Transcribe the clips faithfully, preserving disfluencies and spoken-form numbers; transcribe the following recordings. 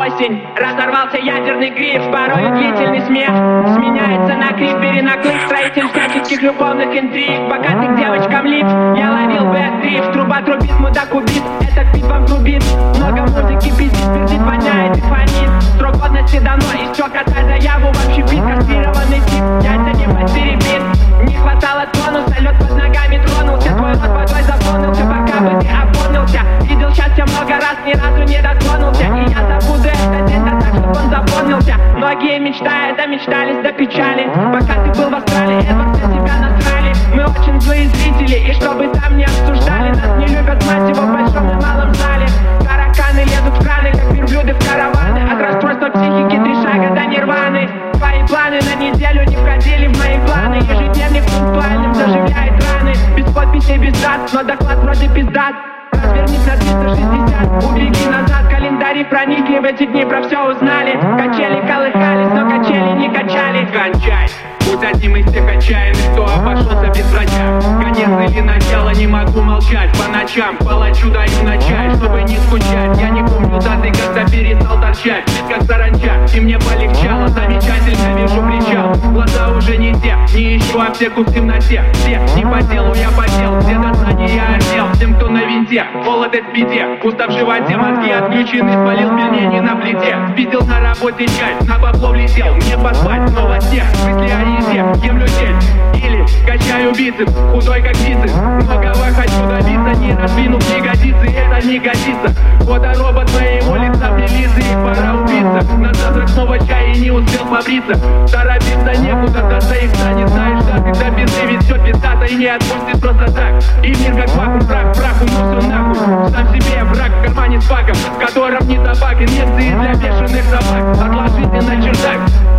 осень. Разорвался ядерный гриф, порой длительный смех сменяется на крик, перенаклык, строитель всяческих любовных интриг. Богатых девочкам лифт, я ловил бэк-дрифт. Труба трубит, мудак убит, этот бит вам трубит. Много музыки пиздит, пердит, воняет и фонит. Срок годности давно истек, отдай заяву, вообще бит, кастрированный тип. Яйца не потеребит, не хватало тонуса, лед под ногами тронулся. Твой рот водой заполнился, пока бы ты опомнился. Видел счастье много раз, ни разу не дотронулся. И я забуду этот день, да так, чтоб он запомнился. Многие мечтают, да мечтались до печали. Пока ты был в Австралии, Эдвард на себя насрали. Мы очень злые зрители, и чтобы там не обсуждали. Нас не любят, мать его, в большом и малом зале. Тараканы лезут в краны, как верблюды в караваны. От расстройства психики три шага до нирваны. Твои планы на неделю не входили в мои планы. Ежедневник пунктуальным заживляет раны. Без подписей, без дат, но доклад вроде пиздат. Развернись на триста шестьдесят, убеги назад. Календари проникли, в эти дни про все узнали. Качели колыхались, но качели не качали. Кончай, будь одним из тех отчаянных, кто обошелся без врача. Конец или начало, не могу молчать. По ночам палачу даю на чай, чтобы не скучать. Я не помню даты, когда перестал торчать. Ведь как саранча, и мне полегчало. Замечательно вижу причал, глаза уже не те. Не ищу аптеку в темноте. Все, не по делу, я потел. Все до знания я отдел. Всем, кто на винте, молодость в беде. Пусто в животе, мозги отключены. Спалил пельмени на плите. Спиздил на работе чай, на бабло влетел. Мне поспать, снова снег. Мысли о еде, ем людей. Или качаю бицепс, худой как бицепс. Многого хочу добиться, не раздвинув ягодицы. Это не годится. Фоторобот моего лица белизы, их пора убиться. На завтрак снова чай и не успел побриться. Торопиться некуда, даже их не знаешь, да ты до пизды, ведь все пиздато и не отпустит просто так. И мир как вакуум, прах, прах, уносу нахуй. Сам себе враг в кармане с баком, в котором не табак, инъекции для бешеных собак. Отложите на чердак.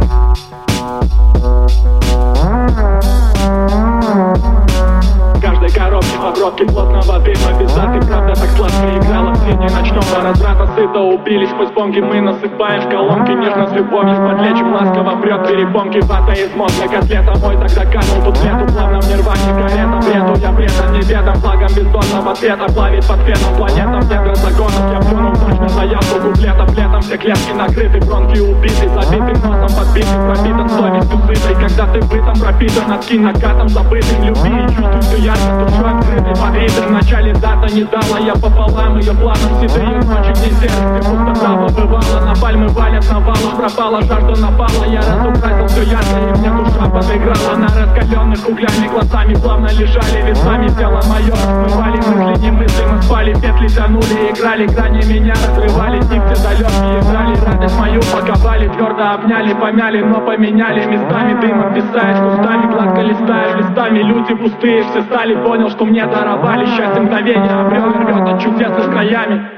Каждой коробке обротки плотного дыма. Без даты, правда, так сладко играла в тени ночного разврата. Сыто убились мы с бомги, мы насыпаем в колонки. Нежно с любовью, с подлечим, ласково прет перепомки. Вата из мозга, котлета мой тогда канул. Тут лету, плавно в нирване, карета. Бреду я предан неведом, флагом бездонного цвета. Плавит под феном планетам, недра загонов. Я плюнул точно заявку куплетов. Летом все клетки накрыты, бронки убиты. Забитым носом подбитый, пропитан совестью сытой. Когда ты бытом пропитан, откинь накатом забытым. Люби и чувствуй, что я душу открытый под ритм. В начале дата не дала я пополам ее планам. Седые ночи, где сердце пустота побывала. На пальмы валят навалом, пропала жажда, напала. Я разукрасил все ярко, и мне душа подыграла. На раскаленных углями глазами плавно лежали весами. Тело мое смывали мысли, немыслимо спали. Петли тянули, играли, грани меня разрывали. Тик, где далекие играли, радость мою паковали. Твердо обняли, помяли, но поменяли местами. Дымом писаешь кустами, гладко листаешь листами. Люди пустые все стали, понял, что мне даровали. Счастье мгновения обрел, рвет от чудес с краями.